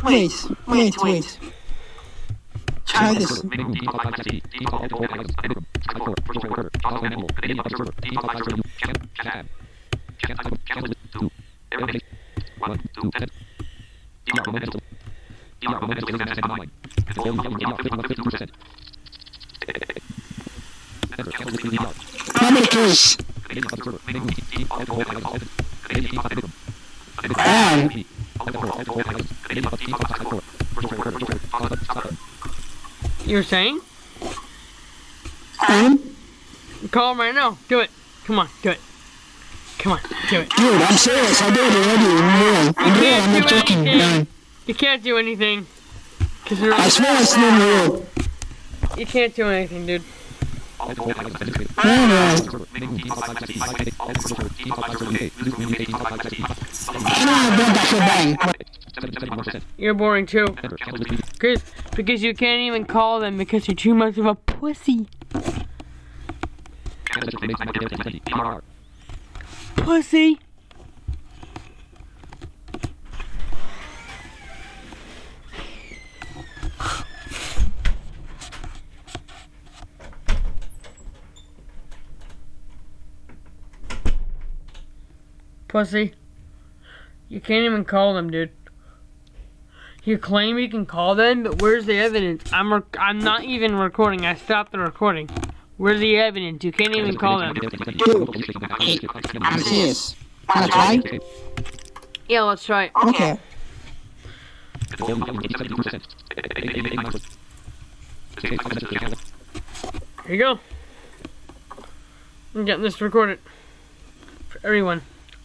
Wait. Try this. How many kills? You're saying? Call him right now. Do it. Come on, do it. Come on, do it. Dude, I'm serious. I did it already. I'm not joking. No. You can't do anything. I swear it's not real. You can't do anything, dude. No. I don't have bang. You're boring too. Because you can't even call them because you're too much of a pussy. Pussy. Pussy. You can't even call them, dude. You claim you can call them, but where's the evidence? I'm not even recording. I stopped the recording. Where's the evidence? You can't even call them. Dude, hey, I'm serious. Wanna try? Yeah, let's try it. Okay. Here you go. I'm getting this recorded. For everyone.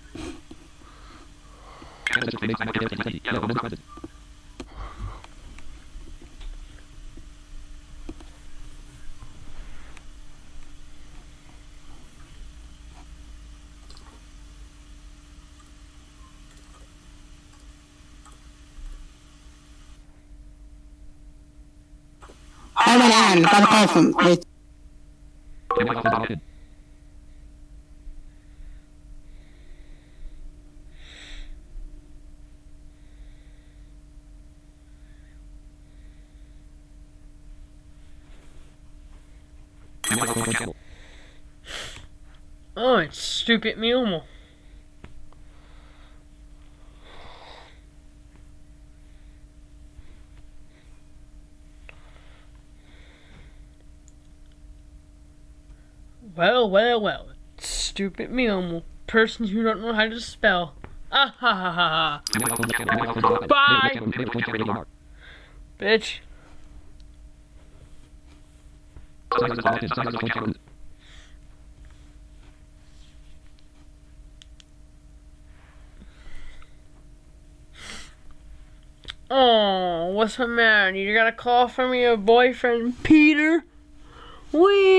Hold on, got a call from. Wait. Oh, it's stupid Miomo. Well. Stupid Miomo. Person who don't know how to spell. Ah ha ha ha. Bye! Bitch. Oh, what's the matter? You got a call from your boyfriend, Peter? Wee!